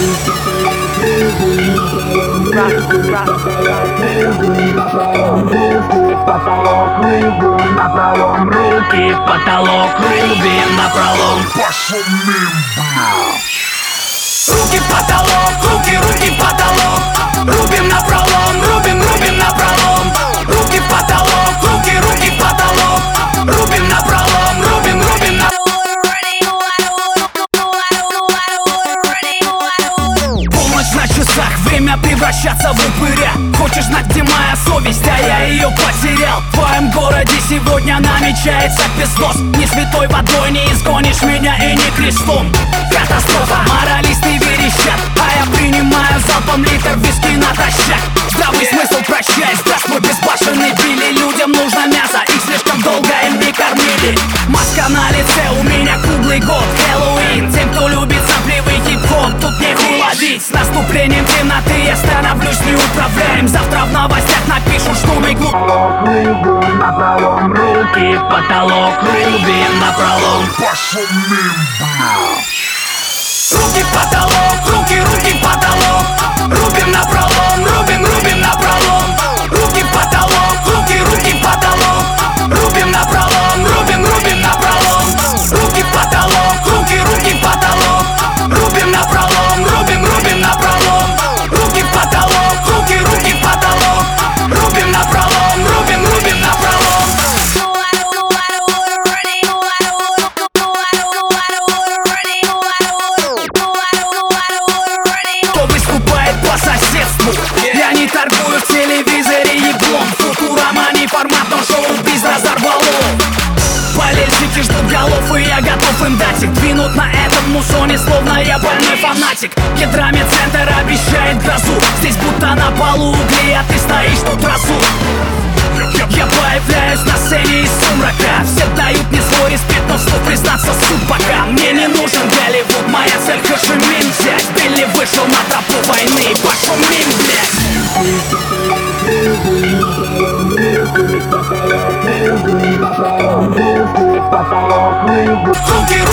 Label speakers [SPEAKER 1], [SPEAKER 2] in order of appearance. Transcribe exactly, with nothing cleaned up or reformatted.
[SPEAKER 1] Потолок рубим напролом, руки в потолок рубим напролом. Пошел мимо, блядь. Руки в потолок, руки, руки в потолок. Рубим напролом, рубим, рубим напролом. Руки в потолок, руки, руки в потолок. Рубим напролом, рубим, рубим напролом. Полночь на часах, время превращаться в упыря. Хочешь знать, где моя совесть, а я ее потерял. В твоем городе сегодня намечается пиздос. Ни святой водой не изгонишь меня и не крестом. Катастрофа, моралисты верещат, а я принимаю залпом литр виски натощак. Здравый смысл прощай, здравствуй, безбашенный Билли. Людям нужно мясо, их слишком долго им не кормили. Маска на лице, у меня круглый год, Хэллоуин. Тем, кто любит сопливый хип-хоп, тут нехуй ловить. С наступлением темноты я становлюсь неуправляем. Завтра в новостях напишут, что мы глуп. Рубим напролом, руки в потолок рубим напролом. Пошел мимо, блядь. Руки в потолок, руки, руки в потолок. Рубим напролом, рубим, рубим напролом. Руки в потолок, руки, руки в потолок. Рубим напролом, рубим, рубим напролом. Руки в потолок, руки, руки в потолок. Рубим напролом, рубим, рубим напролом. Руки в потолок, руки, руки в потолок. Рубим напролом, рубим, рубим напролом. Кто выступает по соседству? Я не торгую в телевизоре еблом. Футурама не формат, но шоу без разорвало. Болельщики ждут голов, и я готов им дать их. Двинут на этом мусоне, словно я больной фанатик. Ядрами центр обещает грозу. Здесь будто на полу угли, а ты стоишь тут разу. Я появляюсь на сцене из сумрака. Все дают мне свой респект, но вслух признаться суд пока. Мне не нужен Голливуд, моя цель Хошимин взять. Билли вышел на тропу войны, пошел мим, блядь. Руки,